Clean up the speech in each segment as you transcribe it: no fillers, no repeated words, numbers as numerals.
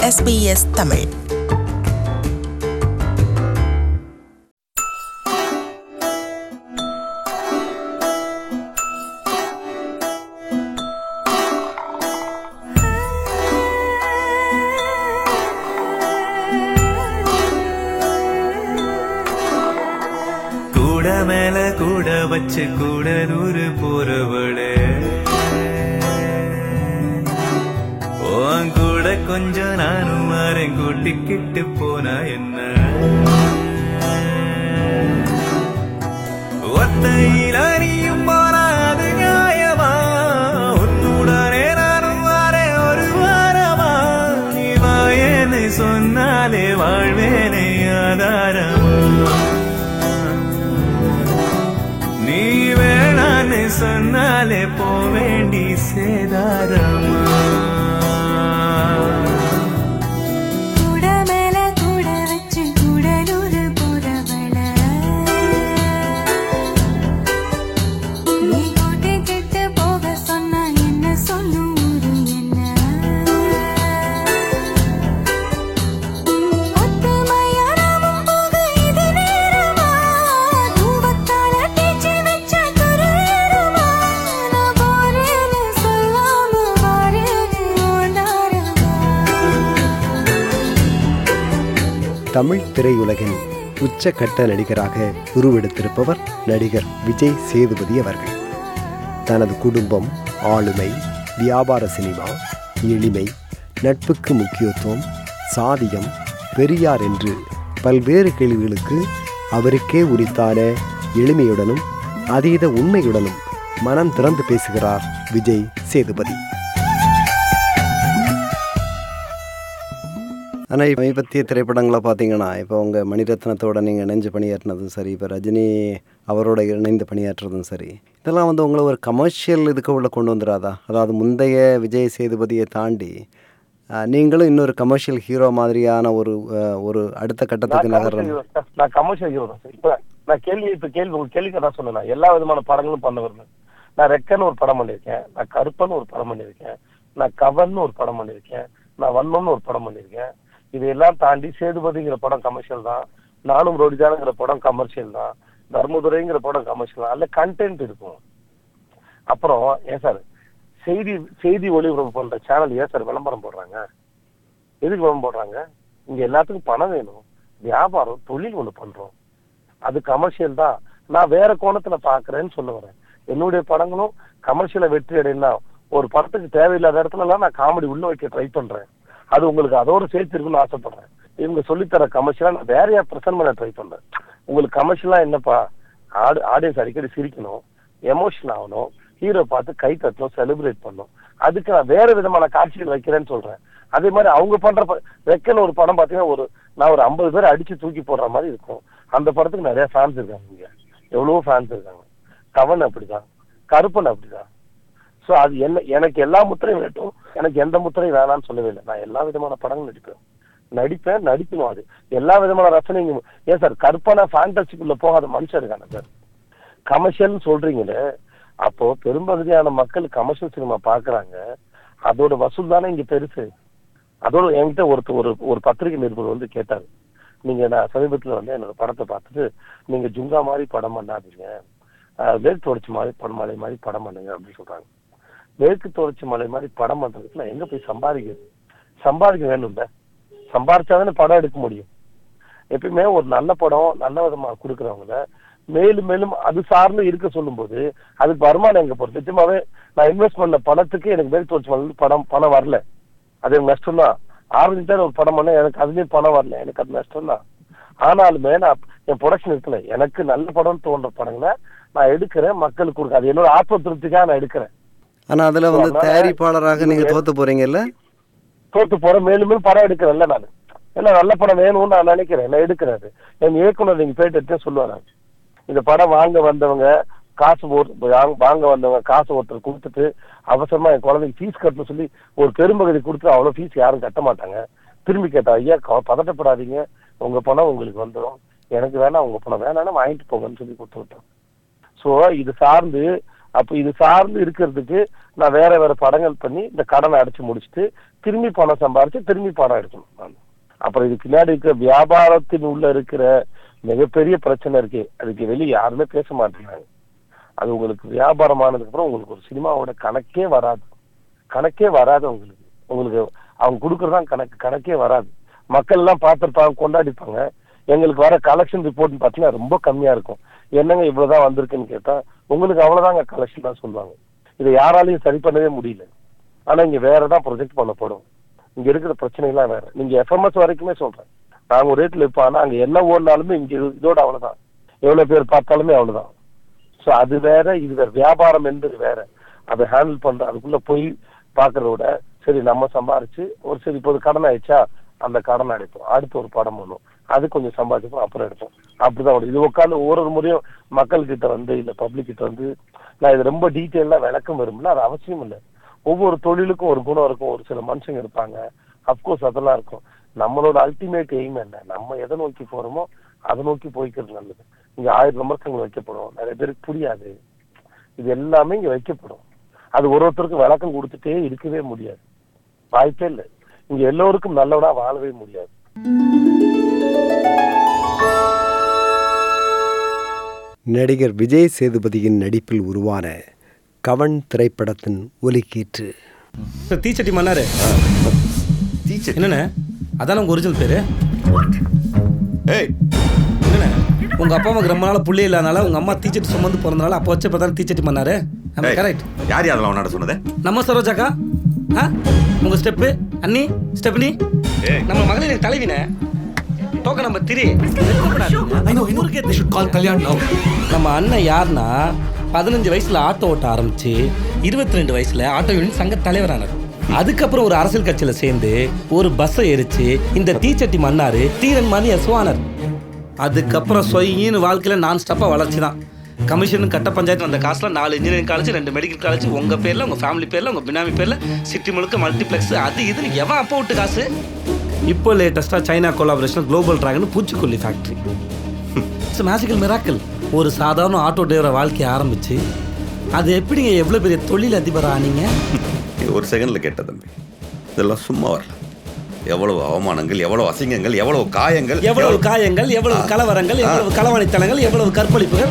SBS Tamil. கூட மேல கூட வச்சு கூட நூறு போறவளே, கூட கொஞ்சம் நானும் மாறேன் கூட்டிக்கிட்டு போனா என்ன, ஒத்தையில நீயும் போனா அது நியாயமா, உன்னுடனே நானும் மாறேன் ஒரு வாரமா, நீ வாயேன்னு சொன்னாலே வாழ்வேனே ஆதாரமா, நீ வேணான்னு சொன்னாலே போவேண்டி சேதாரமா. தமிழ் திரையுலகின் உச்சக்கட்ட நடிகராக உருவெடுத்திருப்பவர் நடிகர் விஜய் சேதுபதி அவர்கள். தனது குடும்பம், ஆளுமை, வியாபார சினிமா, எளிமை, நட்புக்கு முக்கியத்துவம், சாதியம், பெரியார் என்று பல்வேறு கேள்விகளுக்கு அவருக்கே உரித்தான எளிமையுடனும் அதீத உண்மையுடனும் மனம் திறந்து பேசுகிறார் விஜய் சேதுபதி. ஆனால் சமீபத்திய திரைப்படங்களை பார்த்தீங்கன்னா, இப்போ உங்கள் மணிரத்னத்தோடு நீங்கள் இணைஞ்சு பணியாற்றினதும் சரி, இப்போ ரஜினி அவரோட இணைந்து பணியாற்றுறதும் சரி, இதெல்லாம் உங்களை ஒரு கமர்ஷியல் இதுக்கு உள்ள கொண்டு வந்துடாதா? அதாவது முந்தைய விஜய் சேதுபதியை தாண்டி நீங்களும் இன்னொரு கமர்ஷியல் ஹீரோ மாதிரியான ஒரு அடுத்த கட்டத்துக்கு நகர்றது. நான் கமர்ஷியல் ஹீரோ தான் சார். இப்போ நான் கேள்விக்கு தான் சொன்னேன். எல்லா விதமான படங்களும் பண்ண வருவேன். நான் ரெக்கன்னு ஒரு படம் பண்ணியிருக்கேன், நான் கருப்பன்னு ஒரு படம் பண்ணியிருக்கேன், நான் கவன்னு ஒரு படம் பண்ணியிருக்கேன், நான் வண்ணம்னு ஒரு படம் பண்ணியிருக்கேன். இதையெல்லாம் தாண்டி சேதுபதிங்கிற படம் கமர்ஷியல் தான், நானும் ரோடிதானுங்கிற படம் கமர்ஷியல் தான், தர்மதுரைங்கிற படம் கமர்ஷியல் தான். அதுல கண்டென்ட் இருக்கும். அப்புறம் ஏன் சார் செய்தி ஒளிபரப்பு பண்ற சேனல் ஏன் சார் விளம்பரம் போடுறாங்க? எதுக்கு விளம்பரம் போடுறாங்க? இங்க எல்லாத்துக்கும் பணம் வேணும், வியாபாரம் தொழில் ஒண்ணு பண்றோம், அது கமர்ஷியல் தான். நான் வேற கோணத்துல பாக்குறேன்னு சொல்ல வரேன். என்னுடைய படங்களும் கமர்ஷியலை வெற்றி அடையினா ஒரு படத்துக்கு தேவையில்லாத இடத்துல எல்லாம் நான் காமெடி உள்ள வைக்க ட்ரை பண்றேன். அது உங்களுக்கு அதோட சேர்த்து இருக்குன்னு ஆசைப்படுறேன். இவங்க சொல்லித்தர கமர்ஷியலா நான் வேறையா பிரசன்ட் பண்ண ட்ரை பண்றேன். உங்களுக்கு கமர்ஷியலா என்னப்பா, ஆடியன்ஸ் அடிக்கடி சிரிக்கணும், எமோஷனல் ஆகணும், ஹீரோ பார்த்து கை தட்டணும், செலிப்ரேட் பண்ணணும். அதுக்கு நான் வேற விதமான காட்சிகள் வைக்கிறேன்னு சொல்றேன். அதே மாதிரி அவங்க பண்ற ரெக்கன்னு ஒரு படம் பாத்தீங்கன்னா நான் ஒரு 50 பேர் அடிச்சு தூக்கி போடுற மாதிரி இருக்கும். அந்த படத்துக்கு நிறைய ஃபேன்ஸ் இருக்காங்க, இங்க எவ்வளவோ ஃபேன்ஸ் இருக்காங்க. கவன் அப்படிதான், கருப்பன் அப்படிதான். சோ அது எனக்கு எல்லா முத்திரையும் வேட்டும், எனக்கு எந்த முத்திரையும் வேணான்னு சொல்லவே இல்லை. நான் எல்லா விதமான படங்களும் நடிக்கணும். அது எல்லா விதமான ரசனையும். ஏன் சார் கற்பனை ஃபேண்டசிக்குள்ள போகாத மனுஷன் இருக்காங்க சார். கமர்ஷியல்னு சொல்றீங்களே, அப்போ பெரும்பகுதியான மக்கள் கமர்ஷியல் சினிமா பாக்குறாங்க. அதோட வசூல் தானே இங்க பெருசு. அதோட என்கிட்ட ஒரு பத்திரிகை நிருபர் வந்து கேட்டாரு, நான் சமீபத்துல என்னோட படத்தை பார்த்துட்டு, நீங்க ஜுங்கா மாதிரி படம் பண்ணாதீங்க, மேற்கு தொடர்ச்சி மாதிரி படம் பண்ணுங்க அப்படின்னு சொல்றாங்க. மேற்கு தொடர்ச்சி மலை மாதிரி படம் பண்றதுக்கு நான் எங்க போய் சம்பாதிக்க வேணும்ல. சம்பாதிச்சாதானே படம் எடுக்க முடியும். எப்பயுமே ஒரு நல்ல படம் நல்ல விதமா கொடுக்குறவங்கள மேலும் மேலும் அது சார்ந்து இருக்க சொல்லும் போது அதுக்கு வருமானம் எங்க போறது? நிச்சயமாவே நான் இன்வெஸ்ட் பண்ண பணத்துக்கு எனக்கு மேற்கு தொடர்ச்சி மலை பணம் வரல, அது எனக்கு நஷ்டம் தான். ஆரம்பிச்சுதான் ஒரு படம் பண்ண எனக்கு அதுலயும் பணம் வரல, எனக்கு அது நஷ்டம் தான். ஆனாலுமே நான் என் ப்ரொடக்ஷன் இருக்கல, எனக்கு நல்ல படம் தோன்ற படங்களை நான் எடுக்கிறேன், மக்களுக்கு கொடுக்க. அது என்னோட ஆத்ம திருப்திக்காக நான் எடுக்கிறேன். ஆனா அதுல தயாரிப்பாளராக நீங்க தோத்து போறீங்கல்ல? தோத்து போறேன். மேலும் மேலும் படம் எடுக்கிறேன்ல நான். ஏன்னா நல்ல படம் வேணும்னு நான் நினைக்கிறேன், நான் எடுக்கிறது. என் இயக்குனர் நீங்க போயிட்டு சொல்லுவாங்க, இந்த படம் வாங்க வந்தவங்க காசு ஒருத்தர் கொடுத்துட்டு அவசரமா என் குழந்தைக்கு ஃபீஸ் கட்டணும்னு சொல்லி ஒரு பெரும்பகுதி கொடுத்து அவ்வளவு ஃபீஸ் யாரும் கட்ட மாட்டாங்க. திரும்பி கேட்டா, ஐயா பதட்டப்படாதீங்க, உங்க பணம் உங்களுக்கு வந்துடும், எனக்கு வேணா உங்க பணம் வேணாலும் வாங்கிட்டு போங்கன்னு சொல்லி கொடுத்து விட்டோம். ஸோ இது சார்ந்து அப்ப இது சார்ந்து இருக்கிறதுக்கு நான் வேற வேற படங்கள் பண்ணி இந்த கடனை அடைச்சு முடிச்சுட்டு திரும்பி பணம் சம்பாரிச்சு திரும்பி பணம் எடுக்கணும் நான். அப்புறம் இது பின்னாடி இருக்கிற வியாபாரத்தின் உள்ள இருக்கிற மிகப்பெரிய பிரச்சனை இருக்கு, அதுக்கு வெளியே யாருமே பேச மாட்டேங்கிறாங்க. அது உங்களுக்கு வியாபாரமானதுக்கு அப்புறம் உங்களுக்கு ஒரு சினிமாவோட கணக்கே வராது உங்களுக்கு. உங்களுக்கு அவங்க கொடுக்கறதான் கணக்கே வராது. மக்கள் எல்லாம் பார்த்துருப்பாங்க, கொண்டாடிப்பாங்க. எங்களுக்கு வர கலெக்ஷன் ரிப்போர்ட்னு பார்த்தீங்கன்னா ரொம்ப கம்மியா இருக்கும். என்னங்க இவ்வளவுதான் வந்திருக்குன்னு கேட்டா உங்களுக்கு அவ்வளவுதாங்க கலெக்ஷன் தான் சொல்லுவாங்க. இதை யாராலையும் சரி பண்ணவே முடியல. ஆனா இங்க வேறதான் ப்ரொஜெக்ட் பண்ணப்படும். இங்க இருக்கிற பிரச்சனை எல்லாம் வேற. நீங்க எஃப்எம்எஸ் வரைக்குமே சொல்றேன், நாங்க ஒரு ரேட்ல இருப்போம். ஆனா அங்க என்ன ஓடினாலுமே இங்க இதோட அவ்வளவுதான், எவ்வளவு பேர் பார்த்தாலுமே அவ்வளவுதான். ஸோ அது வேற, இது வேற. வியாபாரம் என்பது வேற. அதை ஹேண்டில் பண்ற அதுக்குள்ள போய் பாக்குறத விட சரி நம்ம சம்பாரிச்சு ஒரு சரி இப்போது கடன் ஆயிடுச்சா அந்த கடன் அடைப்போம், அடுத்து ஒரு படம் பண்ணும், அது கொஞ்சம் சம்பாதிப்போம், அப்புறம் எடுப்போம். அப்படிதான் இது உட்காந்து ஒரு முறையும் மக்கள் கிட்ட வந்து இல்ல பப்ளிக் கிட்ட வந்து நான் இது ரொம்ப டீட்டெயிலா விளக்கம் வரும்ல, அது அவசியம் இல்லை. ஒவ்வொரு தொழிலுக்கும் ஒரு குணம் இருக்கும், ஒரு சில மனுஷங்க இருப்பாங்க. அப்கோர்ஸ் அதெல்லாம் இருக்கும். நம்மளோட அல்டிமேட் எய்ம் என்ன, நம்ம எதை நோக்கி போறோமோ அதை நோக்கி போய்க்கிறது நல்லது. இங்க 1000 விமர்சனங்கள் வைக்கப்படும், நிறைய பேருக்கு புரியாது. இது எல்லாமே இங்க வைக்கப்படும். அது ஒருத்தருக்கு விளக்கம் கொடுத்துட்டே இருக்கவே முடியாது, வாய்ப்பே இல்லை. இங்க எல்லோருக்கும் நல்லவனா வாழவே முடியாது. நடிகர் விஜய் சேதுபதியின் நடிப்பில் உருவான கவன் திரைப்படத்தின் ஒலிக்கீற்று. தீச்சட்டி மன்னாரு என்னண்ணே, அதான உங்க ஒரிஜினல் பேரு? என்னண்ணே, உங்க அப்பா அம்மாக்கு ரொம்ப நாள் புள்ளி இல்லாதனால உங்க அம்மா தீச்சட்டி சுமந்து பிறந்தனால அப்போ வச்ச பார்த்தா தீச்சட்டி மன்னாரு. கரெக்ட். யார் அதெல்லாம் உன்னாட சொன்னது? நம்ம சரோஜாக்கா, உங்க ஸ்டெப்பு அண்ணி ஸ்டெப்னி, நம்ம மகளிர் தலைவினே டோக்க நம்ம திரி. நம்ம அண்ணன் யாருன்னா 15 வயசுல ஆட்டோ ஓட்ட ஆரம்பிச்சு 22 வயசுல ஆட்டோ யூனியன் சங்க தலைவரானார். அதுக்கப்புறம் ஒரு அரசியல் கட்சியில சேர்ந்து ஒரு பஸ்ஸை எரிச்சு இந்த தீச்சட்டி மன்னாரு தீரன் மாதிரி எஸ்வானர். அதுக்கப்புறம் சொயின்னு வாழ்க்கையில நான் ஸ்டாப்பா வளர்ச்சி தான். கமிஷன் கட்ட பஞ்சாயத்து வந்த காசுல 4 இன்ஜினியரிங் காலேஜ் 2 மெடிக்கல் காலேஜ் உங்க பேர்ல, உங்க ஃபேமிலி பேர்ல, உங்க பினாமி பேர்ல, சிட்டி முழுக்க மல்டிப்ளெக்ஸ், அது இதுன்னு எவன் அப்போ விட்டு காசு. இப்போ லேட்டஸ்டா சைனா கொலாபரேஷன் குளோபல் டிராகன் பூச்சிக்கொல்லி ஃபேக்டரி. It's magical miracle. ஒரு சாதாரண ஆட்டோ டிரைவரை வாழ்க்கையை ஆரம்பிச்சு அது எப்படிங்க எவ்வளோ பெரிய தொழில் அதிபர் ஆனீங்க? ஒரு செகண்ட்ல கேட்ட தம்பி, இதெல்லாம் சும்மா வரல. எவ்வளவு அவமானங்கள், எவ்வளவு அசிங்கங்கள், எவ்வளவு காயங்கள், எவ்வளவு கலவரங்கள், எவ்வளவு களவாணித்தனங்கள், எவ்வளவு கற்பழிப்புகள்.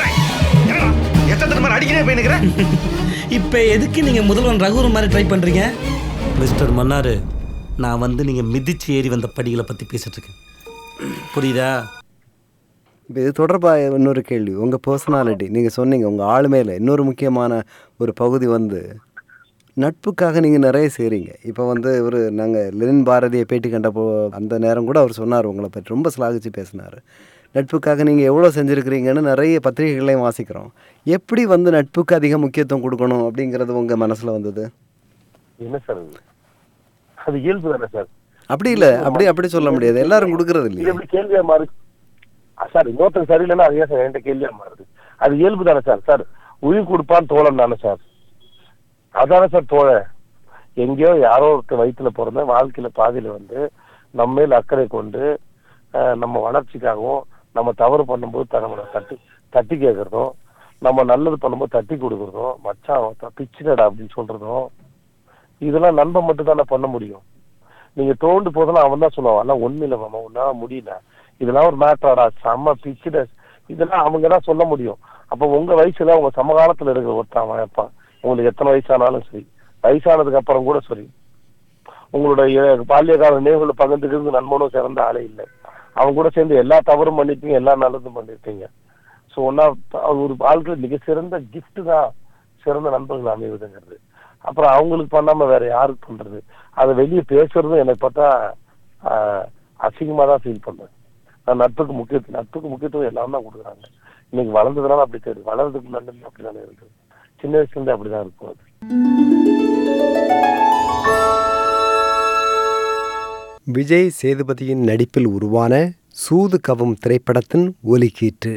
இப்ப எதுக்கு நீங்க முதல்வன் ரகுவர் மாதிரி ட்ரை பண்றீங்க? மிஸ்டர் மன்னாரு, நான் வந்து நீங்க மிதிச்சு ஏறி வந்த படிகளை பத்தி பேசிட்டு இருக்கேன், புரியுதா? இப்போ இது தொடர்பாக இன்னொரு கேள்வி, உங்கள் பர்சனாலிட்டி நீங்கள் சொன்னீங்க, உங்கள் ஆளுமையில் இன்னொரு முக்கியமான ஒரு பகுதி வந்து நட்புக்காக நீங்கள் நிறைய செய்கிறீங்க. இப்போ வந்து நாங்கள் லெனின் பாரதியை பேட்டி கண்டப்போ அந்த நேரம் கூட அவர் சொன்னார், உங்களை பற்றி ரொம்ப சிலாகிச்சு பேசினார். நட்புக்காக நீங்கள் எவ்வளோ செஞ்சுருக்கிறீங்கன்னு நிறைய பத்திரிகைகளையும் வாசிக்கிறோம். எப்படி வந்து நட்புக்கு அதிக முக்கியத்துவம் கொடுக்கணும் அப்படிங்கிறது உங்கள் மனசில் வந்தது? என்ன சார் அது இயல்பு தானே சார்? அப்படி இல்லை, அப்படி சொல்ல முடியாது, எல்லாரும் கொடுக்கறது இல்லையா? எப்படி கேள்வியா மாறு சார்? இன்னொருத்தர் சரியில்லைன்னா அதே சார் என்கிட்ட கேள்வியா மாறுது. அது இயல்பு தானே சார்? சார் உயிர் கொடுப்பான் தோழன் தானே சார்? அதானே சார் தோழன். எங்கேயோ யாரோ ஒருத்தர் வயிற்றுல பிறந்த வாழ்க்கையில பாதியில வந்து நம்ம மேல் அக்கறை கொண்டு நம்ம வளர்ச்சிக்காகவும் நம்ம தவறு பண்ணும்போது நம்மளை தட்டி கேட்கறதும், நம்ம நல்லது பண்ணும்போது தட்டி கொடுக்கறதும், மச்சான் பிச்சுடா அப்படின்னு சொல்றதும், இதெல்லாம் நண்பன் மட்டும் தானே பண்ண முடியும். நீங்க தோண்டு போதெல்லாம் அவன் தான் சொல்லுவான், அதெல்லாம் ஒண்ணு இல்லை மாமா, உன்னால முடியல, இதெல்லாம் ஒரு மேட்டராடா, செம்ம பிச்சுட, இதெல்லாம் அவங்க தான் சொல்ல முடியும். அப்ப உங்க வயசுல உங்க சமகாலத்துல இருக்கிற ஒருத்தன் வைப்பான், உங்களுக்கு எத்தனை வயசானாலும் சரி, வயசானதுக்கு அப்புறம் கூட சரி, உங்களுடைய பால்யகால நினைவுகளை பகிர்ந்துக்கிறது நண்பனும் சிறந்த ஆளே இல்லை. அவங்க கூட சேர்ந்து எல்லா தவறும் பண்ணிருப்பீங்க, எல்லா நல்லதும் பண்ணிருப்பீங்க. ஸோ ஒன்னா ஒரு வாழ்க்கையில் மிக சிறந்த கிஃப்ட் தான் சிறந்த நண்பர்கள் அமைவதுங்கிறது. அப்புறம் அவங்களுக்கு பண்ணாம வேற யாருக்கு பண்றது? அதை வெளியே பேசுறதும் எனக்கு பார்த்தா அசிங்கமா தான் ஃபீல் பண்றேன். நான் நட்புக்கு முக்கியத்துவம் எல்லாம் தான் கொடுக்குறாங்க. இன்னைக்கு வளர்ந்ததுனால அப்படி தெரியுது, வளர்றதுக்கு முன்னாடி அப்படிதானே இருக்குது. சின்ன வயசுல இருந்து அப்படிதான் இருக்கும். அது விஜய் சேதுபதியின் நடிப்பில் உருவான சூது கவும் திரைப்படத்தின் ஒலிக்கீற்று.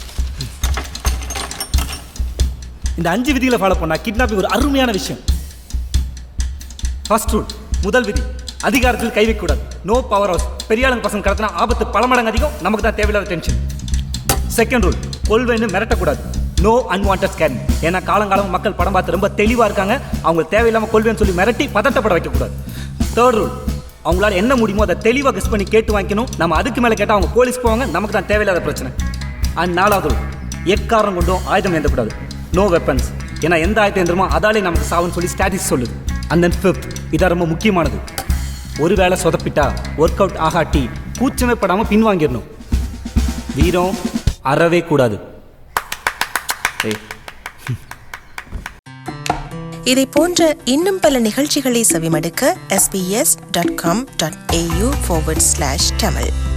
இந்த 5 விதிகளை ஃபாலோ பண்ணா கிட்னாப்பிங் ஒரு அருமையான விஷயம். ஃபர்ஸ்ட் ரூல், முதல் விதி, அதிகாரத்தில் கை வைக்கக்கூடாது. No power house. பெரியாளுங்க பசங்க கடத்தினா ஆபத்து பல மடங்கு அதிகம், நமக்கு தான் தேவையில்லாத டென்ஷன். செகண்ட் ரூல், கொள்வைன்னு மிரட்டக்கூடாது. No unwanted scan. ஏன்னா காலங்காலம் மக்கள் படம் பார்த்து ரொம்ப தெளிவாக இருக்காங்க. அவங்க தேவையில்லாமல் கொள்வேன்னு சொல்லி மிரட்டி பதட்டப்பட வைக்கக்கூடாது. தேர்ட் ரூல், அவங்களால என்ன முடியுமோ அதை தெளிவாக கெஸ் பண்ணி கேட்டு வாங்கிக்கணும். நம்ம அதுக்கு மேலே கேட்டால் அவங்க போலீஸ் போவாங்க, நமக்கு தான் தேவையில்லாத பிரச்சனை. அண்ட் 4வது ரூல், எக்காரணம் கொண்டும் ஆயுதம் ஏந்தக்கூடாது. No weapons. ஏன்னா எந்த ஆயுதம் ஏந்திரமோ அதாலே நமக்கு சாவுன்னு சொல்லி ஸ்டாட்டிஸ் சொல்லுது. அண்ட் தென் 5th, இதான் ரொம்ப முக்கியமானது. ஒரு வேளை சொதப்பிட்டா ஒர்க் அவுட் ஆகாட்டி கூச்சமே படாமல் பின்வாங்கிடணும். வீரம் அறவே கூடாது. இதை போன்ற இன்னும் பல நிகழ்ச்சிகளை செவிமடுக்க sbs.com.au/tamil